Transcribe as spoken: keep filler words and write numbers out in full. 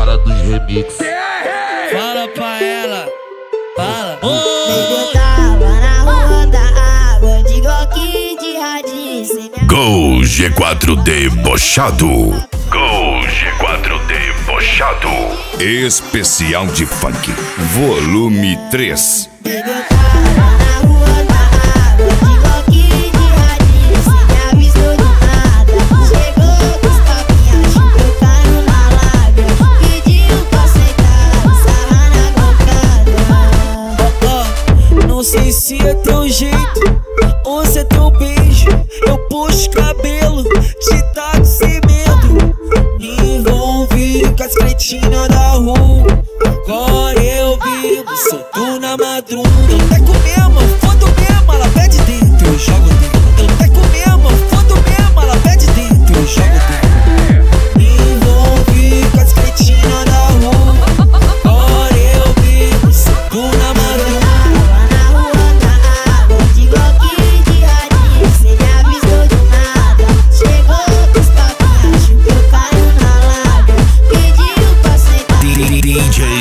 cara dos remix. Fala pra ela, fala. Baby, eu tava na rua da água, de Glock de radinho. Gol G quatro debochado. Gol G quatro debochado. Especial de funk, volume três. Baby, eu tava na rua da água, de Glock de radinho. Cê me avisou do nada, chegou com os papinhos, trocaram na lábia, pediu pra sentar, sarra na gocada. Não sei se é teu jeito ou se é teu beijo. Eu puxo cabelo, te taco sem medo. Me envolvi com as cretinas da rua. Agora eu vivo solto na madruga. Eu teco mesmo, fodo mesmo, ela pede dentro, eu jogo dentro. Eu teco mesmo, fodo mesmo, ela pede dentro, eu jogo dentro. Me envolvi com as cretinas da rua. Agora eu vivo solto na madruga. D J